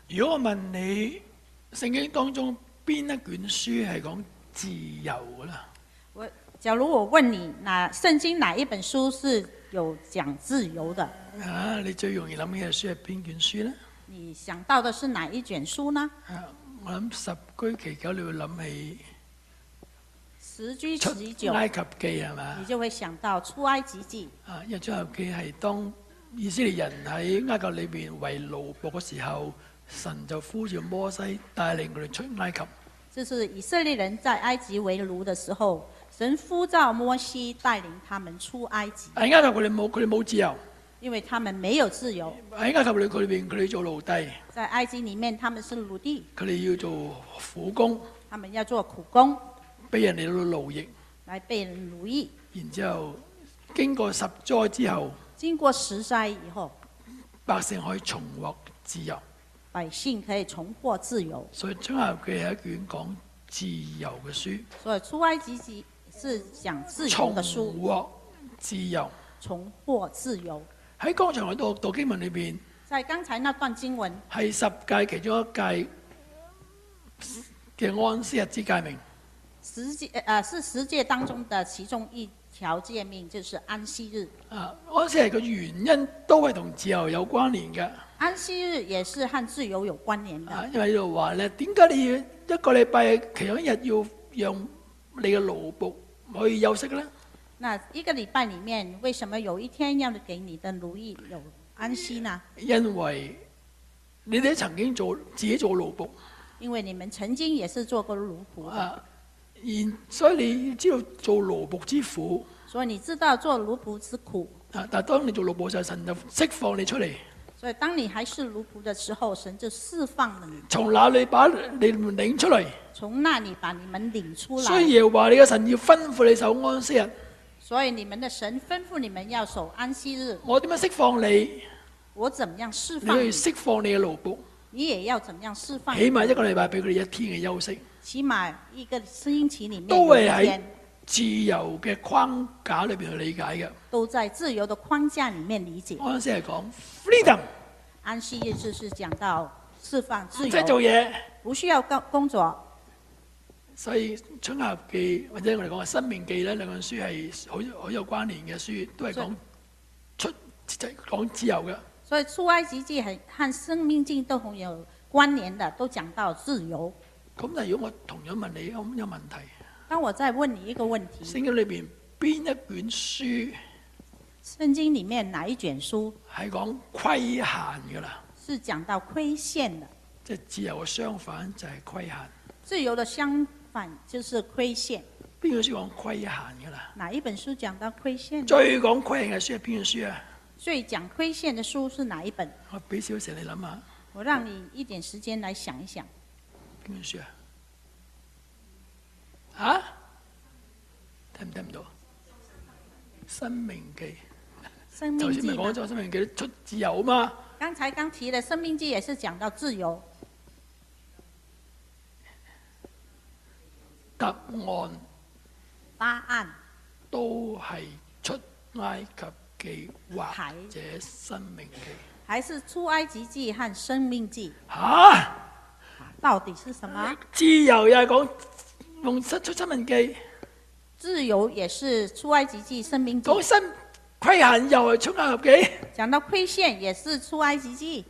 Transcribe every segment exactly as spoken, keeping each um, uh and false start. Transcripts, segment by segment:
如果我問你聖經當中邊一卷書係講自由㗎啦？ 我假如我問你，哪聖經哪一本書是有講自由的？ 啊，你最容易諗起嘅書係邊卷書咧？ 你想到的是哪一卷書呢？ 啊，我諗十居其九，你會諗起十居出其九， 埃及記係嘛？ 你就會想到出埃及記。 啊，因為出埃及記係當以色列人喺埃及裏邊為奴僕嘅時候，神就呼召摩西帶領佢哋出埃及。 就是以色列人在埃及為奴的時候，神呼召摩西帶領他們出埃及。 喺埃及佢哋冇佢哋冇自由， 因為他們沒有自由。 喺埃及裏佢裏邊佢哋做奴隸， 在埃及裡面他們是奴隸， 佢哋要做苦工， 他們要做苦工， 俾人哋到奴役， 來被人奴役。 然之後經過十災之後， 經過十災以後， 百姓可以重獲自由。 百姓可以重獲自由。 所以出埃及記係一卷講自由嘅書。 所以出埃及記是講自由的書。 重獲自由。 重獲自由。 喺剛才我讀讀經文裏邊， 在剛才那段經文係十誡其中一誡嘅安息日之誡命。 十誡誒、呃、是十誡當中的其中一條誡命，就是安息日。 啊，安息日嘅原因都係同自由有關聯嘅。 安息日也是和自由有關聯的。 啊，因為呢度話咧，點解你要一個禮拜其中一日要讓你嘅奴僕可以休息咧？ 那一個禮拜裡面，為什麼有一天要給你的奴役有安息呢？ 因為你哋曾經做自己做奴僕。 因為你們曾經也是做過奴僕。 啊，然所以你知道做奴僕之苦。 所以你知道做奴僕之苦。 啊，但係當你做奴僕時，神就釋放你出嚟。 所以當你還是奴僕的時候，神就釋放了你。 從哪裏把你們領出嚟？ 從那裡把你們領出來。 所以耶和華你嘅神要吩咐你守安息日。 所以你們的神吩咐你們要守安息日。 我點樣釋放你？ 我怎麼樣釋放你？ 你要釋放你嘅奴僕。 你也要怎麼樣釋放？ 起碼一個禮拜俾佢哋一天嘅休息。 起碼一個星期裡面都係喺自由嘅框架裏邊去理解嘅。 都在自由的框架裡面理解。 安息係講 freedom。 安息日就是講到釋放自由。 唔使做嘢， 不需要工工作。 所以出埃及記或者我哋講嘅申命記咧，兩本書係好好有關聯嘅書，都係講出即係講自由嘅。 所以出埃及記係和申命記都很有關聯的，都講到自由。 咁但係如果我同樣問你咁有問題， 當我再問你一個問題， 聖經裏邊邊一卷書？ 聖經裡面哪一卷書係講規限㗎啦？ 是講到規限的。 即係自由嘅相反就係規限。 自由的相反就是規限。 邊本書講規限㗎啦？ 哪一本書講到規限？ 最講規限嘅書係邊本書啊？ 最講規限嘅書是哪一本？ 我俾少時你諗下。 我讓你一點時間來想一想。 邊本書啊？啊？聽唔聽唔到？申命記。 申命記頭先咪講咗申命記出自由啊嘛。 剛才剛提的申命記也是講到自由。 答案。 答案。 都係出埃及記或者申命記。 還是出埃及記和申命記？ 嚇！ 到底是什麼？ 自由又係講用出出申命記。 自由也是出埃及記、申命記。 講新規限又係出埃及記。 講到規限也是出埃及記。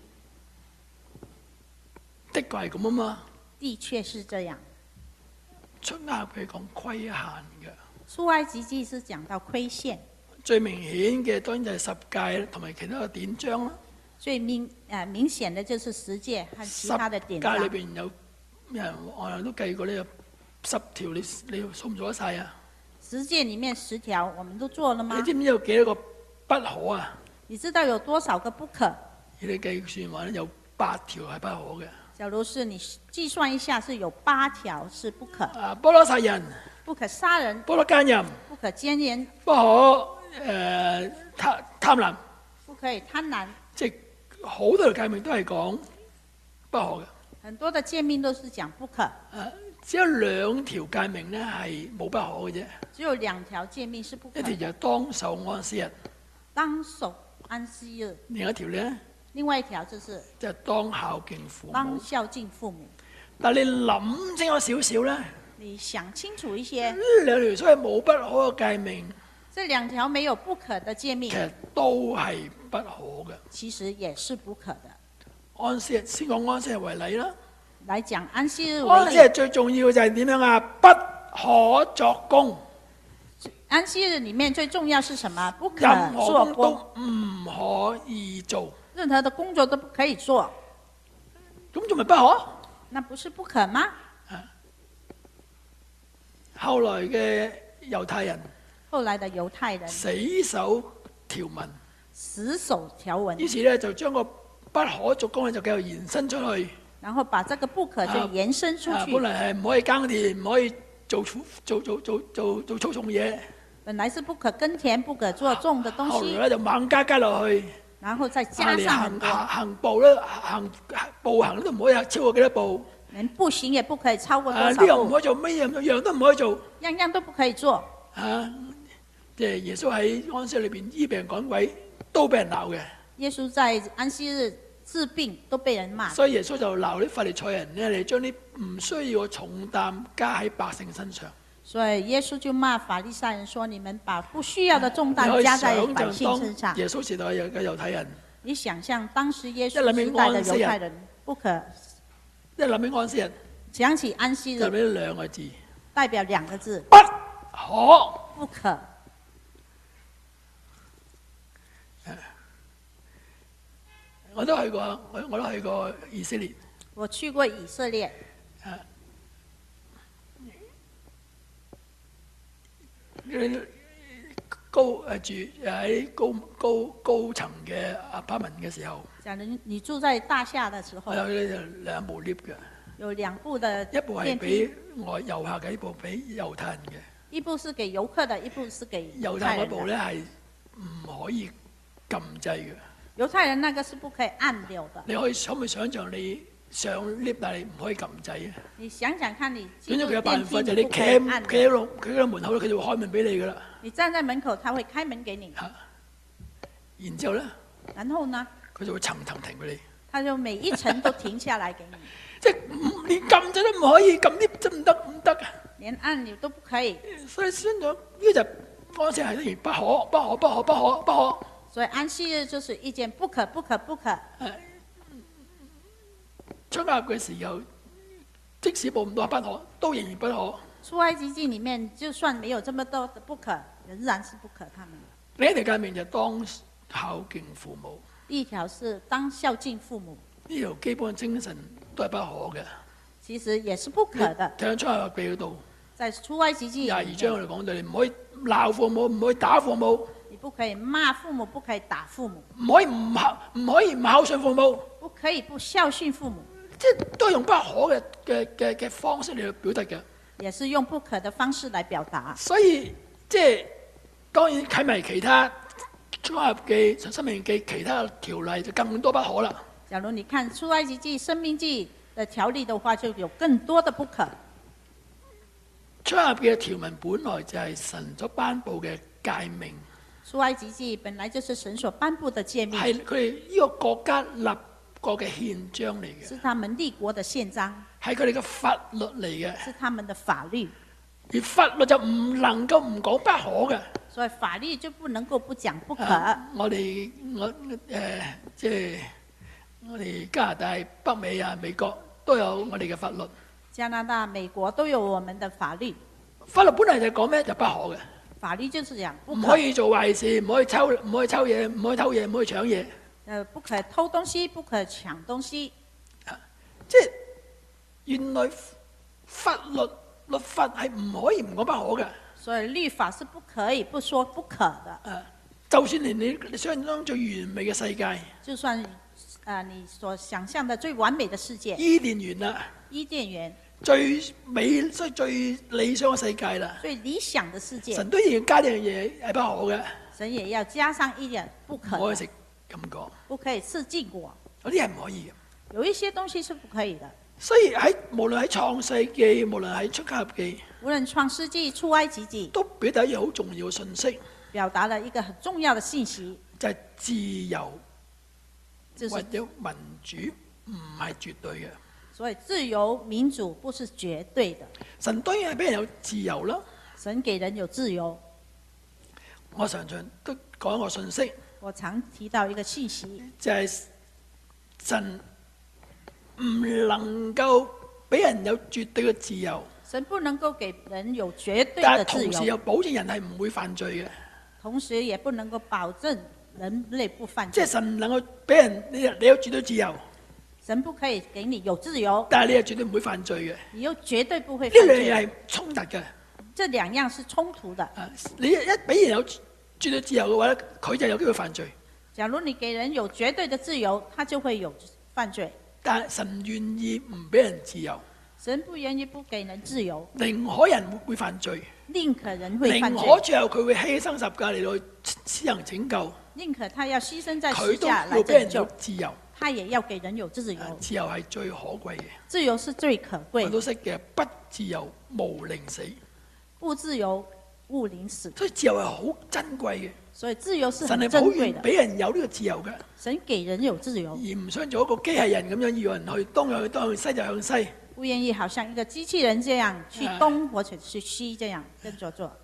的確係咁啊嘛。 的確是這樣。 出埃及記講規限嘅。 出埃及記是講到規限。 最明顯嘅當然就係十誡同埋其他嘅典章啦。 最明誒、呃、明顯的就是十誡和其他的典章。 十誡裏邊有人我哋都計過呢，有十條，你你數唔數得晒啊？十誡裡面十條，我們都做了嗎？ 你知唔知有幾多個不可啊？ 你知道有多少個不可？ 你計算話咧，有八條係不可嘅。 假如是你計算一下，是有八條是不可。 啊，不可殺人。 不可殺人。 不可奸淫。 不可奸淫。 不可誒貪貪婪。 不可以貪婪。 即係好多條誡命都係講不可嘅。 很多的誡命都是講不可。 啊，只有兩條誡命咧係冇不可嘅啫。 只有兩條誡命是不可。 一條就係當守安息日。 當守安息日。 另一條咧另外一條就是就係當孝敬父母。 當孝敬父母。 但你諗清楚少少咧， 你想清楚一些， 呢兩條所謂冇不可嘅誡命， 這兩條沒有不可的誡命， 其實都係不可嘅。 其實也是不可的。 安息日先講安息日為例啦。 來講安息日為安息日最重要嘅就係點樣啊？不可作工。 安息日裡面最重要是什麼？不可任何做工都唔可以做。 任何的工作都不可以做。 咁仲咪不可？ 那不是不可嗎？ 後來嘅猶太人， 後來的猶太人死守條文， 死守條文， 於是咧就將個不可作工咧就繼續延伸出去。 然後把這個不可就延伸出去。 啊啊、本來係唔可以耕田，唔可以做粗做做做做做粗重嘢。 本來是不可耕田，不可做重的東西。 後來咧就猛加加落去。 然後再加上很多。 行行步咧，行步行都唔可以超過幾多步。 連步行也不可以超過多啊！ 少步。 呢樣唔可以做，乜嘢樣都唔可以做。 樣樣都不可以做。 啊！即係耶穌喺安息日裏邊醫病趕鬼，都俾人鬧嘅。 耶穌在安息日治病都被人罵。 所以耶穌就鬧啲法利賽人咧，嚟將啲唔需要嘅重擔加喺百姓身上。 所以耶穌就罵法利賽人說：你們把不需要的重擔加在百姓身上。 耶穌時代嘅猶太人， 你想象當時耶穌時代的猶太人不可。 一諗起安息日， 想起安息日， 就俾兩個字， 代表兩個字， 不可。 不可。 我都去過，我我都去過以色列。 我去過以色列。 啊，高誒住喺高高高層嘅 apartment 嘅時候， 假如你住在大廈嘅時候， 我有呢兩部 lift 嘅， 有兩部嘅一部係俾外遊客嘅，一部俾猶太人嘅。 一部是給遊客的，一部是給猶太人的。 猶太嗰部咧係唔可以撳掣嘅。 猶太人那個是不可以按鈕的。 你可以可唔可以想象你上 lift 但係你唔可以撳掣啊？ 你想想看你進入總之佢有辦電法就係你梯你不可以按企喺度，佢喺門口佢就會開門俾你噶啦。 你站在門口，他會開門給你。 嚇，然之後咧， 然後呢？ 佢就會層層停俾你。 他就每一層都停下來給你。 即係連撳掣都唔可以，撳 lift 都唔得，唔得啊！ 連按鈕都不可以。 所以宣咗呢就安息係等於不可，不可，不可，不可，不可。 所以安息日就是一件不可、不可、不可。 出埃及嘅時候，即使冇咁多不可，都仍然不可。 出埃及記裡面，就算沒有這麼多的不可，仍然是不可。他們另一條誡命就係當孝敬父母。 第一條是當孝敬父母。 呢條基本精神都係不可嘅。 其實也是不可的。 睇下出埃及記嗰度， 在出埃及記廿二章我哋講到，你唔可以鬧父母，唔可以打父母。 你不可以罵父母，不可以打父母。 唔可以唔孝，唔可以唔孝順父母。 不可以不孝順父母。 即係都係用不可嘅嘅嘅嘅方式嚟去表達嘅。 也是用不可的方式來表達。 所以即係當然睇埋其他出埃及記、申命記其他條例就更多不可啦。 假如你看出埃及記、申命記的條例的話，就有更多的不可。 出埃及記嘅條文本來就係神所頒布嘅誡命。 出埃及記本來就是神所頒布的誡命。 係佢哋呢個國家立國嘅憲章嚟嘅。 是他們立國的憲章。 係佢哋嘅法律嚟嘅。 是他們的法律。 而法律就唔能夠唔講不可嘅。 所以法律就不能夠不講不可。 啊、我哋我誒、呃、即係我哋加拿大、北美啊、美國都有我哋嘅法律。 加拿大、美國都有我們的法律。 法律本來就講咩就不可嘅。 法律就是講不可。 唔可以做壞事，唔可以抽，唔可以抽嘢，唔可以偷嘢，唔可以搶嘢。 誒，不可偷東西，不可搶東西。 啊、即係原來法律律法係唔可以唔講不可嘅。 所以律法是不可以不說不可的。 啊，就算連你你想象中最完美嘅世界， 就算啊你所想象的最完美的世界， 伊甸園啦， 伊甸園最美所以最理想嘅世界啦， 最理想的世界， 神都要加呢樣嘢係不可嘅。 神也要加上一點不可， 唔可以食禁果， 不可以吃禁果， 嗰啲係唔可以嘅。 有一些東西是不可以的。 所以喺無論喺創世記，無論喺出埃及記， 無論創世記、出埃及記， 都表達一樣好重要嘅信息， 表達了一個很重要的信息， 就係自由或者民主唔係絕對嘅。 所以自由民主不是絕對的。 神當然係俾人有自由啦。 神給人有自由。 我常常都講一個信息， 我常提到一個信息， 就係、是、神唔能夠俾人有絕對嘅自由。 神不能夠給人有絕對但係的自由， 同時又保證人係唔會犯罪嘅。 同時也不能夠保證人類不犯即罪。 係神唔能夠俾人你你有絕對自由， 神不可以給你有自由， 但係你又絕對唔會犯罪嘅。 你又絕對不會呢犯罪。 兩樣係衝突嘅。 這兩樣是衝突的。 啊，你一俾人有絕對自由嘅話咧，佢就有機會犯罪。 假如你給人有絕對的自由，他就會有犯罪。 但係神願意唔俾人自由， 神不願意不給人自由， 寧可人會會犯罪， 寧可人會犯罪， 寧可最後佢會犧牲十架嚟到施行拯救， 寧可他要犧牲在十佢都架來要俾人有拯救， 自由。 他也要給人有自由。 自由係最可貴嘅， 自由是最可貴的。 我都識嘅，不自由無寧死。 不自由勿寧死。 所以自由係好珍貴嘅。 所以自由是神係很珍貴的。 好願俾人有呢個自由嘅， 神給人有自由， 而唔想做一個機械人咁樣，要人去東又去東，去西就向西。 不願意好像一個機器人這樣去東或者去西這樣跟着做。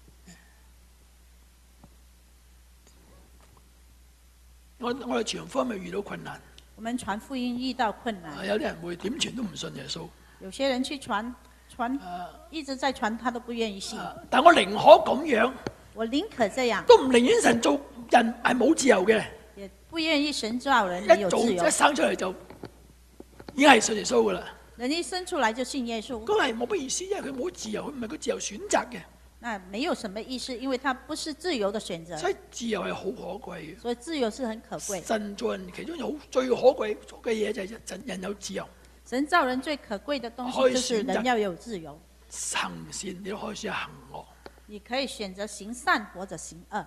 我我哋傳福音咪遇到困難， 我們傳福音遇到困難， 有啲人會點傳都唔信耶穌。 有些人去傳傳，一直在傳，他都不願意信。 但我寧可咁樣， 我寧可這樣， 都唔寧願神做人係冇自由嘅， 也不願意神造人沒有一做自由一。生出嚟就已經係信耶穌噶啦。 人一生出來就信耶穌， 咁係冇乜意思，因為佢冇自由，佢唔係佢自由選擇嘅。 那沒有什麼意思，因為他不是自由的選擇。 所以自由係好可貴嘅。 所以自由是很可貴。 神做人其中有最可貴嘅嘢就係人人有自由。 神造人最可貴的東西就是人要有自由。 行善你都可以選擇行惡， 你可以選擇行善或者行惡。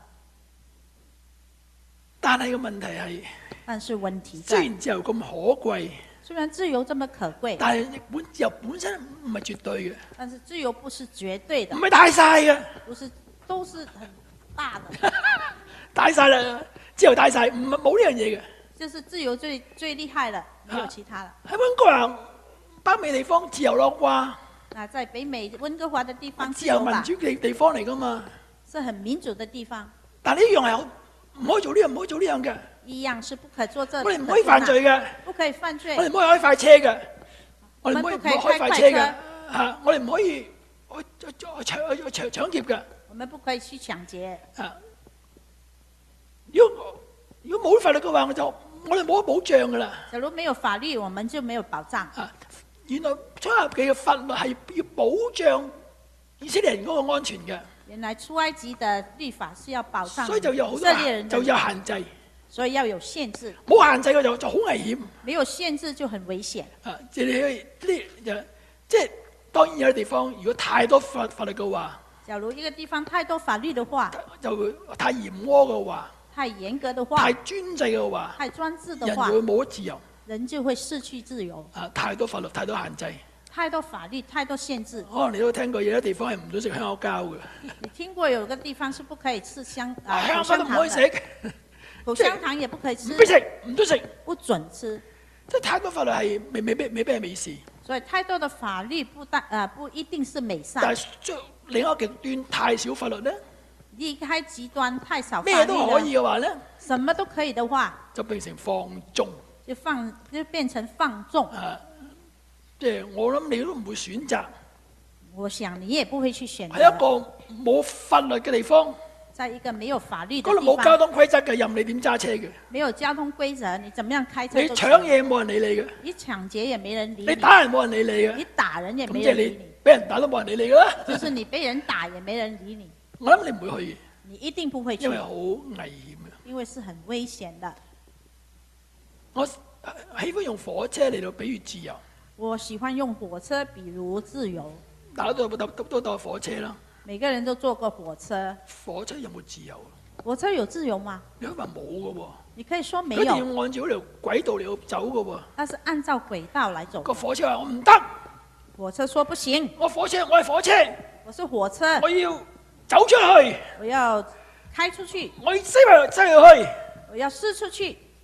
但係個問題係， 但是問題雖然自由咁可貴， 雖然自由這麼可貴， 但係本自由本身唔係絕對嘅。 但是自由不是絕對的， 唔係大晒嘅， 不是都是很大的， 大晒啦，自由大晒，唔係冇呢樣嘢嘅。 就是自由最最厲害了，沒有其他了。 喺溫哥華北美地方自由咯啩？ 那在北美溫哥華的地方， 自由民主嘅地方嚟噶嘛？ 是很民主的地方。 但呢樣係唔可以做呢樣，唔可以做呢樣嘅。 一樣是不可做這， 我哋唔可以犯罪嘅， 不可以犯罪。 我哋唔可以開快車嘅，我哋唔可以開快車嘅，嚇！我哋唔可以去去去搶去搶搶劫嘅。 我們不可以去搶劫。 啊！如果如果冇法律嘅話，我就我哋冇得保障噶啦。 假如沒有法律，我們就沒有保障。 啊！原來出埃及嘅法律係要保障以色列人嗰個安全嘅。 原來出埃及的律法是要保障所以就有好以多色列人的， 就有限制。 所以要有限制。 冇限制嘅就就好危險。 沒有限制就很危險。 啊！即係你去呢就即係當然有啲地方，如果太多法法律嘅話， 假如一個地方太多法律的話， 就會太嚴苛嘅話， 太嚴格的話， 太專制嘅話， 太專制的話， 人就會冇咗自由。 人就會失去自由。 啊！太多法律，太多限制。 太多法律，太多限制。 可能你都聽過有啲地方係唔准食香口膠嘅。 你聽過有個地方是不可以吃香啊香口香口都唔可以糖的， 食， 口香糖也不可以吃， 唔俾食，唔准食， 不准吃。 即係太多法律係未未必未必係美事。 所以太多的法律不但啊不一定是美善。 但係將另一個極端，太少法律咧， 離開極端太少法律咩都可以嘅話咧， 什麼都可以的話， 就變成放縱。 就放就變成放縱。 啊，即係我諗你都唔會選擇。 我想你也不會去選擇。 喺一個冇法律嘅地方， 在一個沒有法律嘅嗰度地方， 冇交通規則嘅，任你點揸車嘅。 沒有交通規則，你怎麼樣開車你都搶嘢冇人理你嘅， 你搶劫也沒人理你打人冇人理你嘅， 你打人也咁即係你沒人理你， 俾人打都冇人理你㗎啦。 就是你被人打也沒人理你， 我諗你唔會去， 你一定不會去因為，好危險嘅。 因為是很危險的。 我喜歡用火車嚟到比喻自由。 我喜歡用火車比如自由。 大家都有搭都都搭火車啦。 每個人都坐過火車。 火車有冇自由？ 火車有自由嗎？ 你可以話冇嘅喎。 你可以說沒佢一定有。 要按照嗰條軌道嚟到走嘅喎。 它是按照軌道來走。 個火車話我唔得。 火車說不行。 我火車，我係火車。 我是火車。 我要走出去。 我要開出去。 我要西埋西入去。 我要試出去。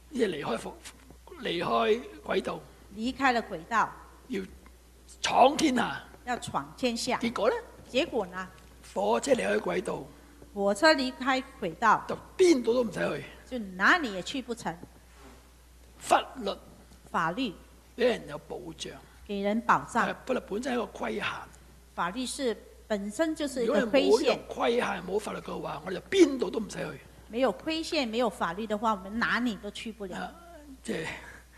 即係離開復離開軌道， 離開了軌道， 要闖天下。 要闖天下。 結果咧， 結果呢？ 火車離開軌道， 火車離開軌道， 就邊度都唔使去。 就哪裡也去不成。 法律法律俾人有保障， 給人保障。 法律本身係一個規限。 法律是本身就是一如個規果冇呢限。 個規限冇法律嘅話，我哋就邊度都唔使去。 沒有規限，沒有法律的話，我們哪裡都去不了。 啊、即係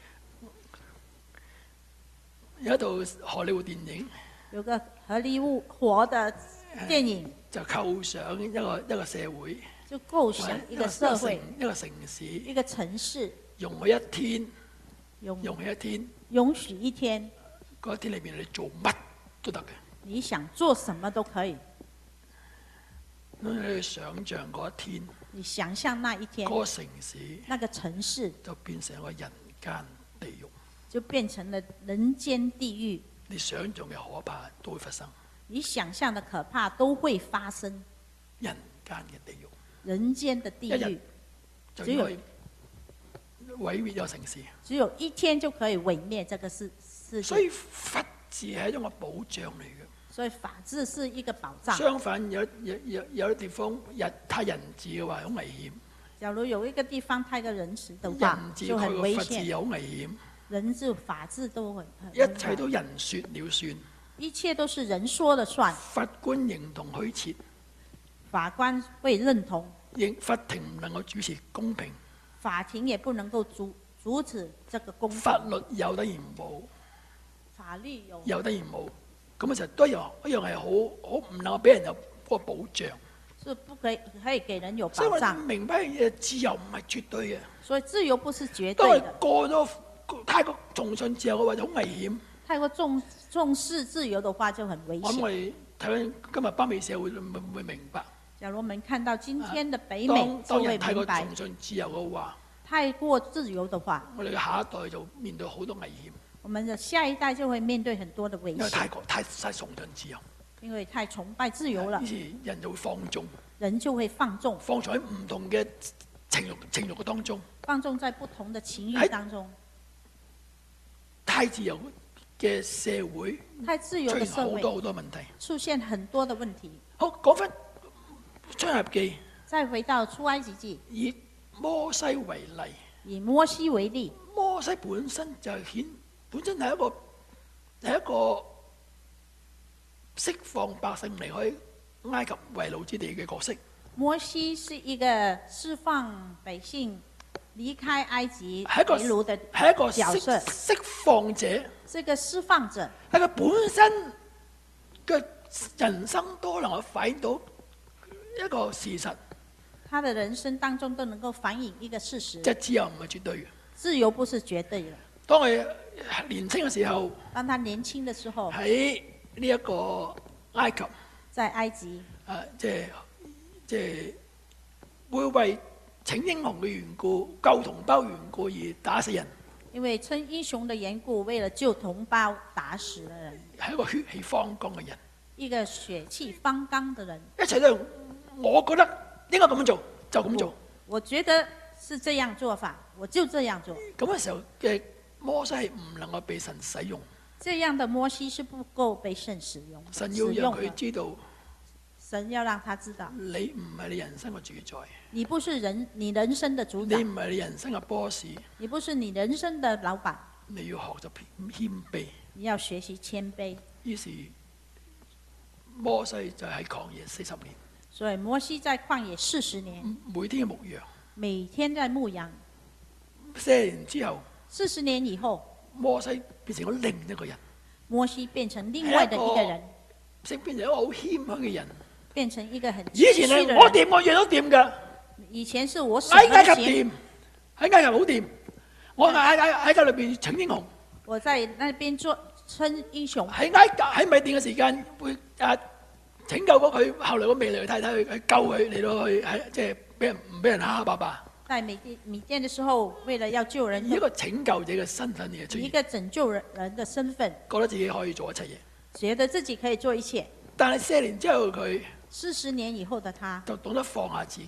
有一套荷里活電影， 有個荷里活的電影， 就構想一個一個社會， 就構想一個社會， 一個城市， 一個城市， 容許一天， 容容許一天， 容許一天， 嗰一天裏邊你做乜都得嘅。 你想做什麼都可以。 咁你去想像嗰一天， 你想象那一天， 嗰個城市， 那個城市就變成一個人間地獄， 就變成了人間地獄。 你想像嘅可怕都會發生， 你想象的可怕都會發生。 人間嘅地獄， 人間的地獄， 就可以毀滅咗城市。 只有一天就可以毀滅這個世世所以界。 法治係一種嘅保障嚟嘅。 所以法治是一個保障。 相反，有有有有啲地方人太人治嘅話，好危險。 假如有一個地方太過仁慈的話， 人治就很危法治險。 又好危險。 人治法治都會很一切都人説了算， 一切都是人說了算。 法官認同虛設， 法官會認同， 認法庭唔能夠主持公平， 法庭也不能夠阻阻止這個公平。 法律有得而冇， 法律有有得而冇，咁其實都一樣一樣係好好唔能夠俾人有嗰個保障。 是不可以可以給人有所以我保障。 明白一樣嘢，自由唔係絕對嘅。 所以自由不是絕當係對的。 過咗太過崇信自由嘅話，就好危險。 太過重重視自由的話就很危我諗我險。 哋睇緊今日北美社會會唔會明白？ 假如我們看到今天的北美， 當當就會人太過明白， 崇信自由嘅話， 太過自由的話， 我哋嘅下一代就面對好多危險， 我們的下一代就會面對很多的危因為太險， 過太太崇信自由， 因為太崇拜自由了於，是人就會放縱， 人就會放縱， 放縱喺唔同嘅情慾情慾嘅當中。 放縱在不同的情慾當中。 太自由嘅社會太自由出的社會現好多好多問題。 出現很多的問題。 好，講翻出埃及記， 再回到出埃及記， 以摩西為例， 以摩西為例， 摩西本身就係顯本身係一個係一個釋放百姓離開埃及為奴之地嘅角色。 摩西是一個釋放百姓離開埃及係一個為奴的係一個釋角色， 釋放者， 是個釋放者。 係佢本身嘅人生都能夠反映到一個事實， 他的人生當中都能夠反映一個事實。 即係自由唔係絕對嘅。 自由不是絕對的。 當佢年輕嘅時候， 當他年輕的時候， 喺呢一個埃及， 在埃及， 啊，即係即係會為請英雄嘅緣故、救同胞緣故而打死人， 因為稱英雄的緣故，為了救同胞打死了人， 係一個血氣方剛嘅人。 一個血氣方剛的人。 一切都係我覺得應該咁樣做，就咁做。 我，我覺得是這樣做法，我就這樣做。 咁嘅時候嘅摩西係唔能夠被神使用， 這樣的摩西是不夠被神使用。 神要讓佢知道， 神要讓他知道， 你唔係你人生嘅主宰， 你不是人，你人生的主宰你，唔係你人生嘅 boss， 你不是你人生的老闆， 你要學習謙卑。 你要學習謙卑。 於是摩西就喺曠野四十年， 所以摩西在曠野四十年， 每天嘅牧羊。 每天在牧羊。 四年之後， 四十年以後， 摩西變成咗另一個人， 摩西變成另外的一個人， 成變成一個好謙虛嘅人。 變成一個很以前係我掂我樣都掂㗎， 以前是我什喺埃麼都及掂，喺埃及好掂。我喺喺埃及裏邊請英雄， 我在那邊做稱英雄。 喺埃及喺米甸嘅時間會啊拯救過佢，後來個未來嘅太太去去救佢嚟到去喺即係俾人唔俾人蝦蝦霸霸。 在米甸米甸的時候，為了要救人， 以一個拯救者嘅身份嚟出以一現， 個拯救人人的身份， 覺得自己可以做一切嘢。 覺得自己可以做一切。 但係四年之後佢四十年以後的他， 就懂得放下自己，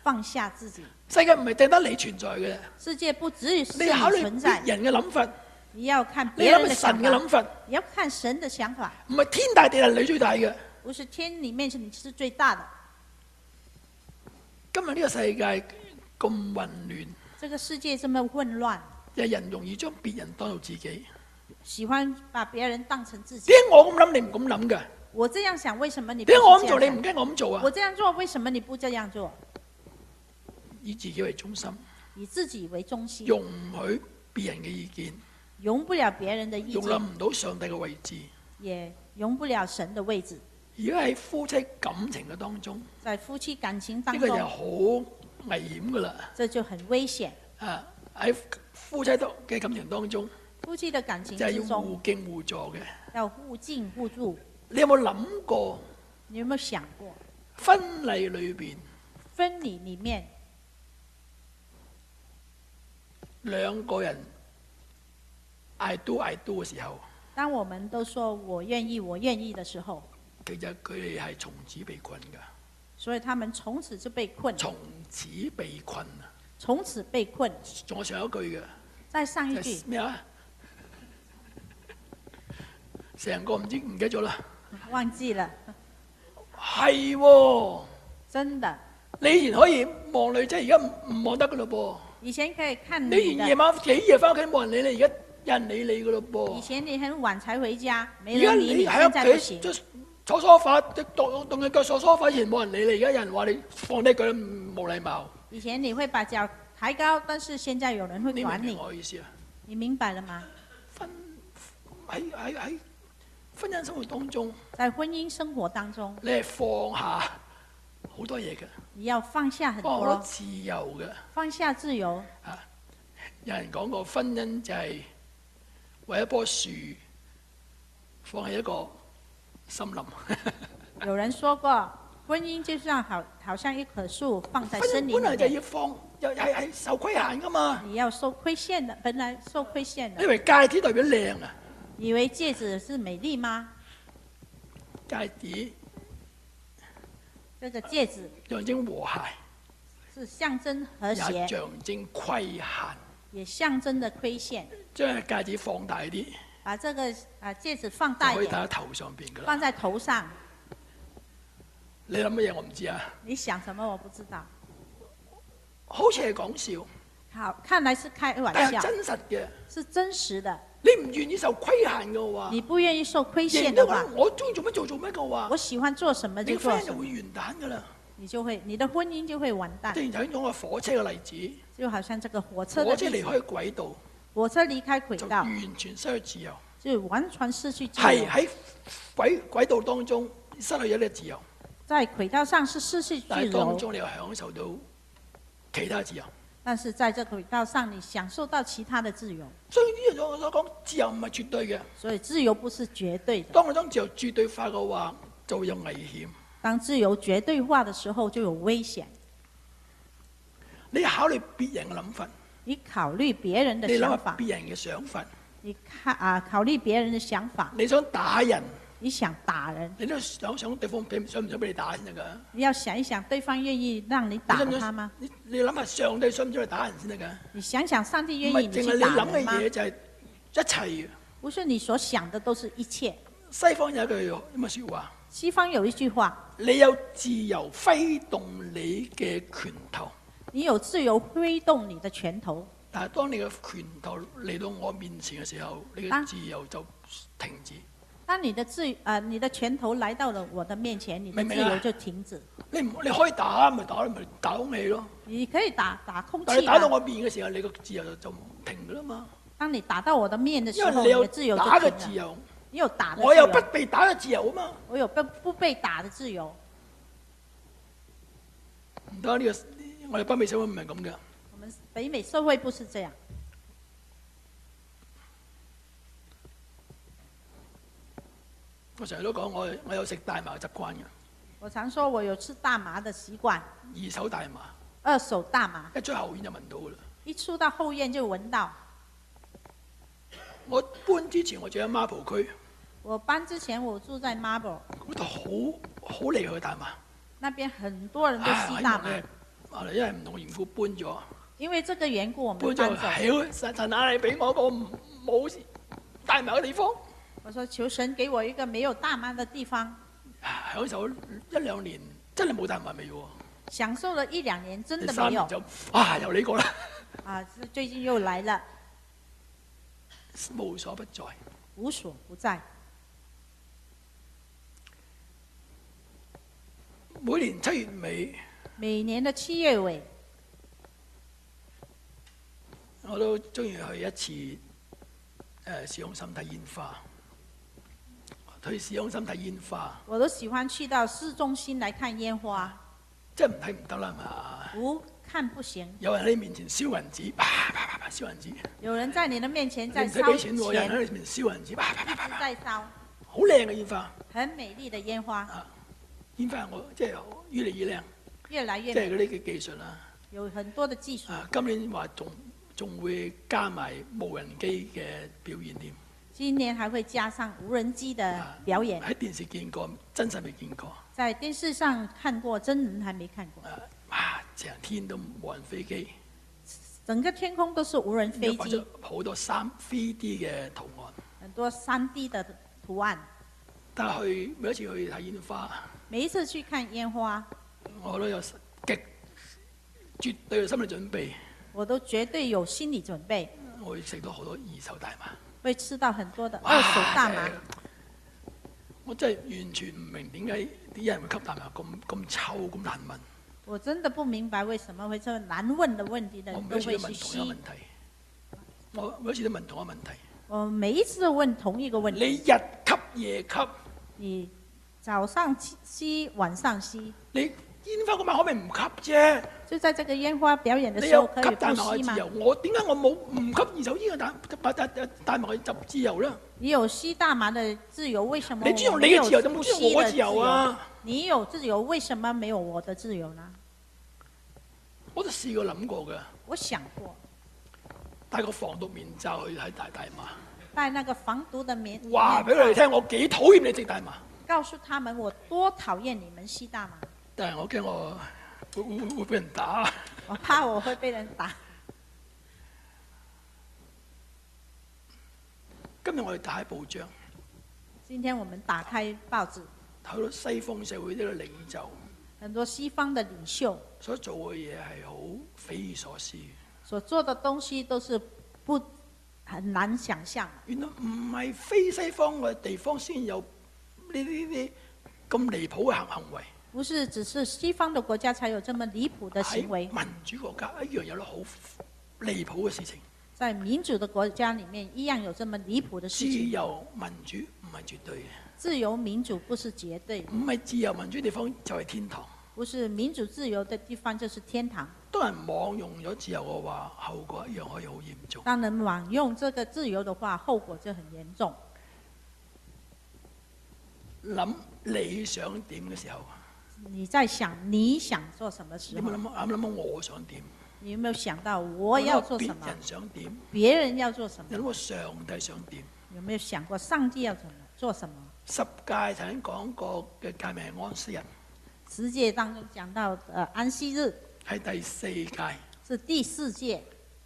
放下自己。 世界唔係淨得你存在嘅， 世界不只是你考慮你存在別，人嘅諗法， 你要看你別人諗神的想法， 嘅諗法， 你要看神的想法。 唔係天大地係你最大嘅。 不是天裏面是你是最大的。 今日呢個世界咁混亂， 這個世界這麼混亂， 有人容易將別人當做自己。 喜歡把別人當成自己。 點解我咁諗你唔咁諗嘅？ 我這樣想，為什麼你不點解我咁是這樣想？ 做你唔跟我咁做啊？ 我這樣做，為什麼你不這樣做？ 以自己為中心， 以自己為中心， 容唔許別人嘅意見， 容不了別人的意容納見， 唔到上帝嘅位置。 也容不了神的位置。 而家喺夫妻感情嘅當中， 在夫妻感情當呢個就中， 好危險噶啦。 這就很危險。 啊，喺夫妻嘅感情當中， 夫妻的感情就係要互之中， 敬互助嘅。 要互敬互助。 你有冇諗過你有沒有想過， 婚禮裏邊婚禮裡面兩個人 I do I do 嘅時候， 當我們都說我願意我願意的時候， 其實佢哋係從此被困㗎， 所以他們從此就被困， 從此被困啊！ 從此被困。 仲有上一句嘅， 再上一就句係，咩啊？成個唔知唔記得咗啦。 忘記了， 係喎， 真的。 你以前可以望女仔，而家唔唔望得噶咯噃。 以前可以看你女的， 夜晚幾夜翻屋企冇人理你，而家有人理你噶咯噃。 以前你很晚才回家，沒而家人理你， 你現在不行。 喺屋企就坐梳化，動動隻腳坐梳化，以前冇人理你，而家有人話你放低腳冇禮貌。 以前你會把腳抬高，但是現在有人會你明唔明管你。 我意思啊？ 你明白了嗎？ 婚喺喺喺婚姻生活當中， 在婚姻生活當中， 你係放下好多嘢嘅， 你要放下很多， 放好多自由嘅。 放下自由。 有人講過婚姻就係為一棵樹放喺一個森林。 有人說過，婚姻就像好好像一棵樹放在婚森林姻本來就裡面， 要放，又係係受規限噶嘛。 你要受規限的，本來受規限的。 你以為戒指代表靚啊？ 以為戒指是美麗嗎？ 戒指這個戒指象徵和諧， 是象徵和也諧， 象徵規限。 也象徵的虧欠。 將戒指放大啲， 把這個啊戒指放就大一點， 可以戴喺頭上邊噶啦。 放在頭上。 你諗乜嘢我唔知啊。 你想什麼我不知道。 好似係講笑， 好，看來是開玩笑， 但係真實嘅。 是真實的。 你唔願意受規限嘅話， 你不願意受虧亦欠的話， 都話我中意做乜做做乜嘅話， 我喜歡做什麼你就做什麼， 婚姻就會完蛋噶啦。 你就會你的婚姻就會完蛋。 正如頭先講個火車嘅例子， 就好像這個火車的火車離例子， 開軌道火車離開軌就道完全失去自由， 就完全失去自由。 係喺軌軌道當中失去咗你嘅自由， 在軌道上是失去但自由， 係當中你又享受到其他自由。 但是在這個軌道上你享受到其他的自由。 所以呢樣我所講，自由唔係絕對嘅。 所以自由不是絕對的。 當我將自由絕對化嘅話，就會有危險。 當自由絕對化的時候，就有危險。 你考慮別人嘅諗法， 你考慮別人的你諗下想法， 別人嘅想法， 你看啊，考慮別人的想法， 你想打人， 你想打人， 你都想想對方俾想唔想俾你打先得㗎。 你要想一想，對方願意讓你打你想唔想他嗎？ 你你諗下上帝想唔想你打人先得㗎？ 你想想，上帝唔係淨係願意你去你諗嘅打人嗎？ 嘢就係一切嘅。 不是你所想的都是一切。 西方有一句咁嘅説話： 西方有一句話， 你有自由揮動你嘅拳頭， 你有自由揮動你的拳頭， 但係當你嘅拳頭嚟到我面前嘅時候，你啊嘅自由就停止。 當你的自啊、呃，你的拳頭來到了我的面前，你的明唔明啊自由就停止。 你唔你可以打咪打，咪打空氣咯。 你可以打打空但係氣嘛。 你打到我面嘅時候，你個自由就就停㗎啦嘛。 當你打到我的面的時候， 因為你有你的自由就打嘅停了。 自由， 你有打的自我有由， 不被打嘅自由啊嘛。 我有不不被打的自由。 唔得呢個，我哋北美社會唔係咁嘅。 我們北美社會不是這樣。 我成日都講，我我有食大麻嘅習慣嘅， 我常說我有吃大麻的習慣， 二手大麻， 二手大麻， 一出後院就聞到㗎啦。 一出到後院就聞到。 我搬之前我住喺孖蒲區， 我搬之前我住在 Marble， 嗰度好好厲害嘅大麻。 那邊很多人都唉吸大麻。 希望咧後來因為唔同嘅緣故搬咗， 因為這個緣故，我搬們搬咗走。 係神神啊！你俾我個冇大麻嘅地方， 我說求神給我一個沒有大麻的地方， 享受一兩年真係冇大麻味喎。 享受了一兩年，真的沒有。 第三年就啊，又呢個啦， 啊，最近又來了， 無所不在。 無所不在。 每年七月尾， 每年的七月尾， 我都中意去一次誒市中心睇煙花。去市中心睇煙花， 我都喜歡去到市中心來看煙花。 即係唔睇唔得啦嘛！ 不看不行。 有人喺你面前燒銀紙，啪啪啪啪燒銀紙。 有人在你的面前在你唔使燒俾錢喎，有人喺錢， 你面前燒銀紙，啪啪啪啪啪， 在燒， 好靚嘅煙花。 很美麗的煙花， 啊，煙花我即係越嚟越靚， 越來越美， 即係嗰啲嘅技術啦。 有很多的技術。 啊，今年話仲仲會加埋無人機嘅表演添。 今年還會加上無人機的表演。 喺電視見過，真實未見過。 在電視上看過，真人還沒看過。 啊，哇！成天都無人飛機， 整個天空都是無人飛機， 好多三 three D 嘅圖案， 很多三 D 的圖案。 但係去每一次去睇煙花， 每一次去看煙花， 我都有極絕對嘅心理準備。 我都絕對有心理準備， 我會食到好多二手大麻。 會吃到很多的二手大麻。 我真係完全唔明點解啲人會吸大麻咁咁臭咁難聞。 我真的不明白為什麼會這麼難問的問題的人都會去吸。 我每一次都問同一個問題。 我每一次都問同一個問題。 你日吸夜吸， 你早上吸，晚上吸。 你煙花嗰晚可唔可以唔吸啫？ 就在這個煙花表演的你時候有吸大可以不吸嗎？ 麻嘅自由，我點解我冇唔吸二手煙嘅大大大大麻嘅就自由咧？ 你有吸大麻的自由，為什麼你尊重你嘅自由，就冇尊重我嘅自由啊！ 你有自由，為什麼沒有我的自由呢？ 我都試過諗過嘅， 我想過戴個防毒面罩去睇大大麻， 戴那個防毒的面， 話俾佢哋聽，我幾討厭你食大麻。 告訴他們我多討厭你們吸大麻。 但係我驚我會會會俾人打。 我怕我會被人打。 今日我哋打開報章， 今天我們打開報紙， 睇到西方社會呢個領袖， 很多西方的領袖所做嘅嘢係好匪夷所思， 所做的東西都是不很難想象。 原來唔係非西方嘅地方先有呢啲啲咁離譜嘅行行為。 不是只是西方的國家才有這麼離譜的行為。 民主國家一樣有啲好離譜嘅事情。 在民主的國家裏面，一樣有這麼離譜的事情。 自由民主唔係絕對嘅。 自由民主不是絕對。 唔係自由民主地方就係天堂。 不是民主自由的地方就是天堂。 當人妄用咗自由嘅話，後果一樣可以好嚴重。 當人妄用這個自由的話，後果就很嚴重。 諗你想點嘅時候， 你在想你想做什麼時候？ 你有冇諗諗諗我想點？ 你有沒有想到我要做什麼？ 別人想點？ 別人要做什麼？ 有冇上帝想點？ 有沒有想過上帝要怎麼做什麼？ 十誡曾經講過嘅誡命係安息日。 十誡當中講到，呃，安息日係第四誡， 是第四誡。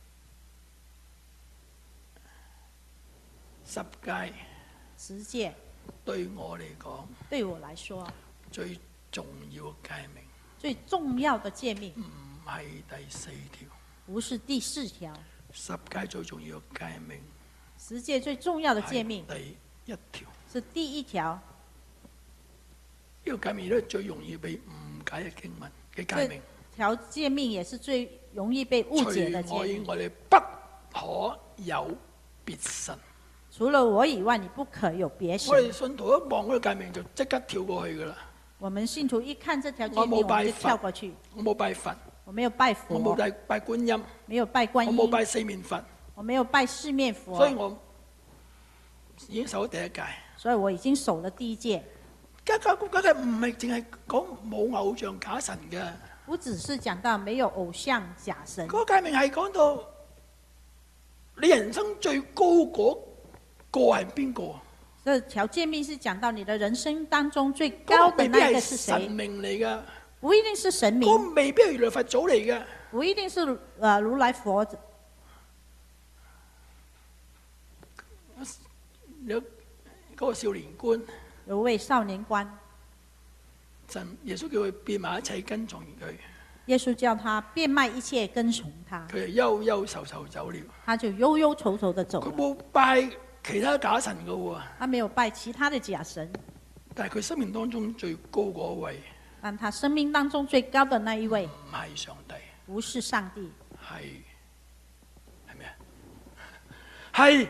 十誡， 十誡對我嚟講， 對我來說最重要嘅誡命， 最重要的誡命唔係第四條， 不是第四條。 十誡最重要嘅誡命， 十誡最重要的誡命第一條， 是第一條。 呢個誡命都係最容易被誤解嘅經文嘅誡命。 條誡命也是最容易被誤解的誡命。 除我以外，你不可有別神。 除了我以外，你不可有別神。 我哋信徒一望嗰個誡命就即刻跳過去噶啦。 我們信徒一看這條誡命， 我冇拜我就跳過去。 我冇拜佛， 我沒有拜佛， 我冇拜拜觀音， 沒有拜觀音， 我冇拜四面佛， 我沒有拜四面佛。 所以我已經守咗第一誡。 所以我已經守了第一誡。 家家國家嘅唔係淨係講冇偶像假神嘅。 不只是講到沒有偶像假神。 嗰個誡命係講到你人生最高嗰個係邊個？ 這條誡命是講到你的人生當中最高的那個是誰？ 神明嚟噶。 不一定是神明， 嗰未必係如來佛祖嚟嘅。 不一定是呃如來佛。 有嗰個少年官， 有位少年官， 神耶穌叫佢變埋一切跟從佢， 耶穌叫他變賣一切跟從他， 佢就憂憂愁愁走了。 他就憂憂愁愁地走了。 佢冇拜其他假神嘅喎， 他沒有拜其他的假神， 但係佢生命當中最高嗰位但他生命當中最高的那一位唔係上帝， 不是上帝， 係係咩啊？係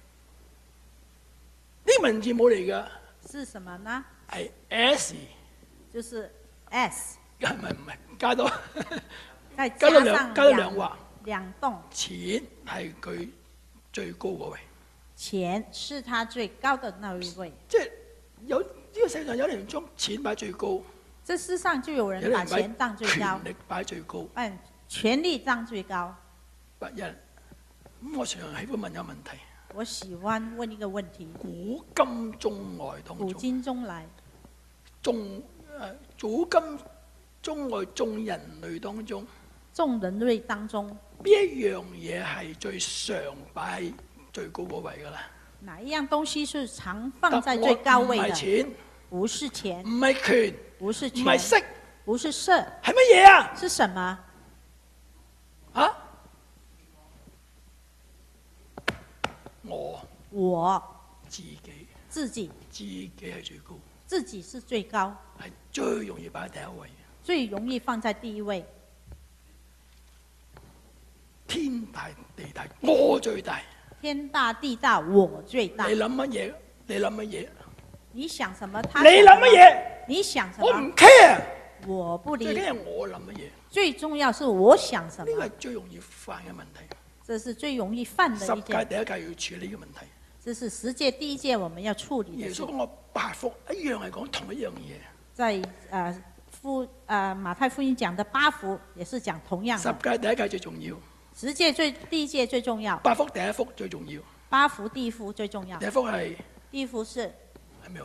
呢個文字冇嚟㗎， 是什麼呢？ 係 S， 就是 S， 唔係唔係加多再加多加上兩加多兩畫， 兩棟。 錢係佢最高嗰位， 錢是他最高的那一位。 即係有呢個世界上有人將錢擺最高， 這世上就有有人把人錢當最高權，力擺最高。 把權力當最高。 不一咁，我常常喜歡問一個問題： 我喜歡問一個問題： 古今中外當古中， 今中來， 中誒古今中外眾人類當中， 眾人類當中， 邊一樣嘢係最常擺喺最高嗰位㗎啦？ 哪一樣東西是常放在最高位唔係的？ 錢， 不是錢， 唔係權， 不是唔係權， 色， 不是色， 係乜嘢啊？ 是什麼？ 啊？我我自己， 自己， 自己係最高， 自己是最高， 係最容易擺喺第一位。 最容易放在第一位。 天大地大，我最大。 天大地大，我最大。 你諗乜嘢？你諗乜嘢？ 你想什麼？他你諗乜嘢？ 你想什我唔麼？ care。 我不理。 最緊係我諗乜嘢？ 最重要是我想什麼呢個係，最容易犯嘅問題。 這是最容易犯的十一件。 屆第一屆要處理嘅問題。 這是十屆第一屆我們要處理的事耶穌。講我八福一樣係講同一樣嘢。 在呃福呃馬太福音講的八福也是講同樣十的。 屆第一屆最重要， 十屆最第一屆最重要， 八福第一福最重要。 八福第一福最重要第。一福係第一福是係咩話？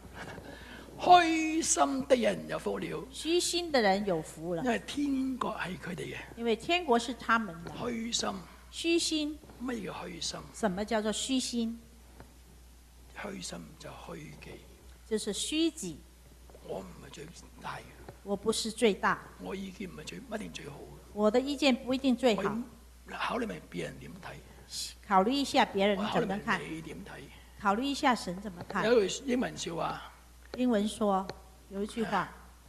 虛心的人有福了， 虛心的人有福了因，為天國係佢哋嘅。 因為天國是他們的。 虛心， 虛心， 乜嘢叫虛心？ 什麼叫做虛心？ 虛心就虛己。 就是虛己。 我唔係最大嘅， 我不是最大， 我意見唔係最一定最好嘅。 我的意見不一定最我好。 要考慮埋別人點睇， 考慮一下別人我考慮埋怎麼看， 你點睇。 考慮一下神怎麼看。 有一句英文笑話英文說有一句話，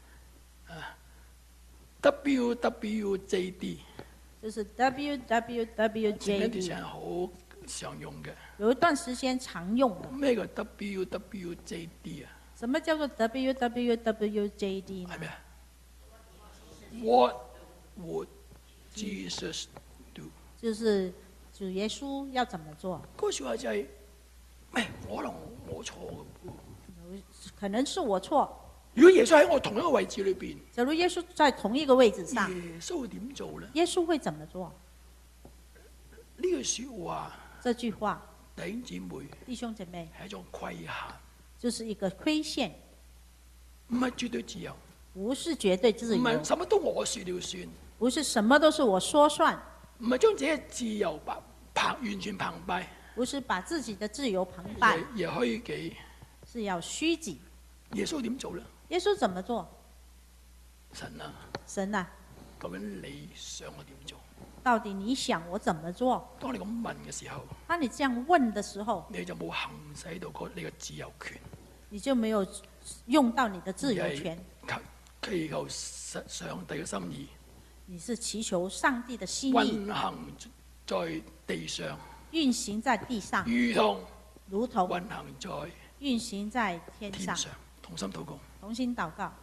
，W W J D， 就是 W W W 前 J 一段時 D， 間好常用嘅。 有一段時間常用的。 咩叫 W W J D 啊？ 什麼叫做 W W W J D 呢係？咩啊 ？What would Jesus do？ 就是主耶穌要怎麼做？ 嗰句話就係、喂，可能我錯嘅喎。 可能是我錯。 如果耶穌喺我同一個位置裏邊， 假如耶穌在同一個位置上， 耶穌會點做咧？ 耶穌會怎麼做？ 呢句説話， 這句話， 弟兄姊妹弟兄姐妹， 係一種規限， 就是一個規限， 唔係絕對自由， 不是絕對自由， 唔係什麼都我説了算， 不是什麼都是我說算， 唔係將自己嘅自由白澎完全澎湃， 不是把自己的自由澎湃， 而而虛己。 是要虛己。 耶穌點做咧？ 耶穌怎麼做？ 神啊， 神啊， 究竟你想我點做？ 到底你想我怎麼做？ 當你咁問嘅時候， 當你這樣問的時候， 你就冇行使到個你嘅自由權， 你就沒有用到你的自由權， 求祈求實上帝嘅心意， 你是祈求上帝的心意運行在地上， 運行在地上， 如同如同運行在運行在天上。 天上。同心禱告， 同心禱告，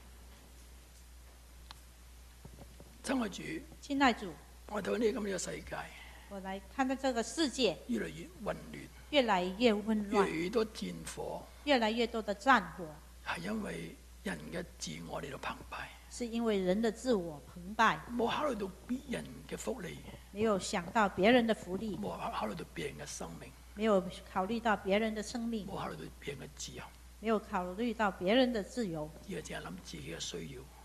親愛主， 親愛主， 我睇到呢咁呢個世界我來看到這個世界越嚟越混亂， 越來越混越嚟亂， 越多戰火， 越來越多的戰火， 係因為人嘅自我嚟到澎湃， 是因為人的自我澎湃， 冇考慮到別人嘅福利， 沒有想到別人的福利， 冇考慮到別人嘅生命， 沒有考慮到別人的生命， 冇考慮到別人嘅自由， 沒有考慮到別人的自由， 而係淨係諗自己嘅需要，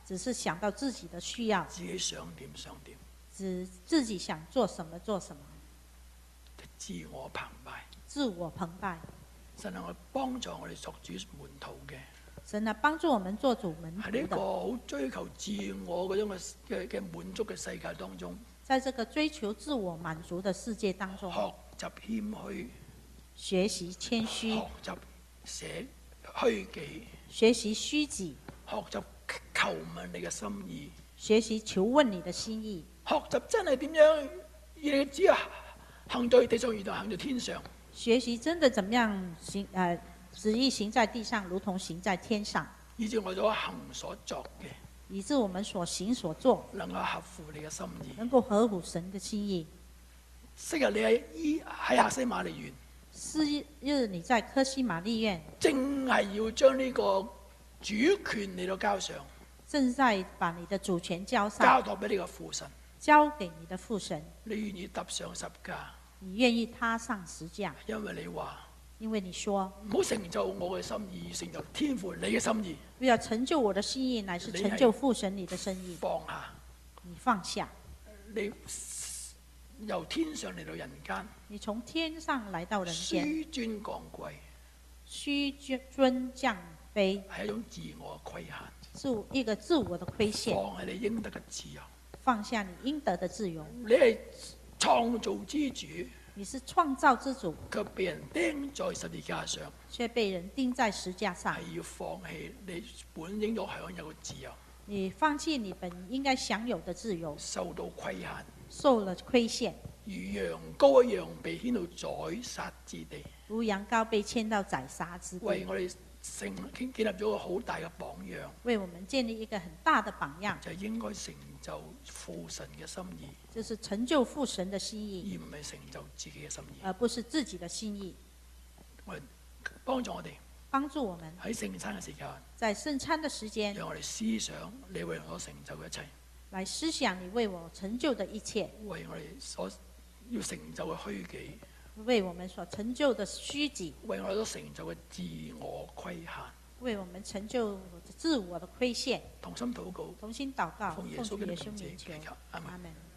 只是想到自己的需要， 自己想點想點， 只自己想做什麼做什麼， 自我澎湃。 自我澎湃。 神能夠幫助我哋作主門徒嘅， 神啊，幫助我們做主門徒喺呢個的， 好追求自我嗰種嘅嘅嘅滿足嘅世界當中， 在這個追求自我滿足的世界當中， 學習謙虛， 學習謙虛， 學習捨虛己， 學習虛己， 學習求問你嘅心意， 學習求問你的心意， 學習真係點樣以你嘅旨意行在地上，如同行在天上。 學習真的怎麼樣行？呃，旨意行在地上，如同行在天上， 以致我所行所作嘅， 以致我們所行所做能夠合乎你嘅心意。 能夠合乎神的心意。 昔日你喺伊喺客西馬尼園， 是日你在科西瑪利園， 正係要將呢個主權嚟到交上， 正在把你的主權交上， 交託俾你個父神。 交給你的父神。 你願意踏上十架， 你願意踏上十架， 因為你話因為你說唔好成就我嘅心意，成就天父你嘅心意。 不要成就我的心意，乃是成就父神你的心意。 放下， 你放下， 你由天上嚟到人間， 你從天上來到人間， 紆尊降貴， 紆尊降卑， 係一種自我嘅規限， 是一個自我的虧欠。 放下你應得嘅自由。 放下你應得的自由。 你係創造之主， 你是創造之主， 卻被人釘在十字架上， 卻被人釘在十架上。 係要放棄你本應咗享有嘅自由， 你放棄你本應該享有的自由， 受到規限， 受了虧欠， 如羊羔一樣被牽到宰殺之地， 如羊羔被牽到宰殺之地， 為我哋成建建立咗個好大嘅榜樣， 為我們建立一個很大的榜樣， 就係應該成就父神嘅心意， 就是成就父神的心意， 而唔係成就自己嘅心意。 而不是自己的心意。 我哋幫助我哋幫助我們喺聖餐嘅時間， 在聖餐的時間， 讓我哋思想你為我所成就嘅一切， 來思想你為我成就的一切， 為我哋所要成就嘅虛己， 為我們所成就的虛己， 為我哋所成就嘅自我規限。 為我們成就自我的虧欠。 同心禱告， 同心禱告， 奉耶穌奉主耶穌基督的名字名求祈求，阿們阿門。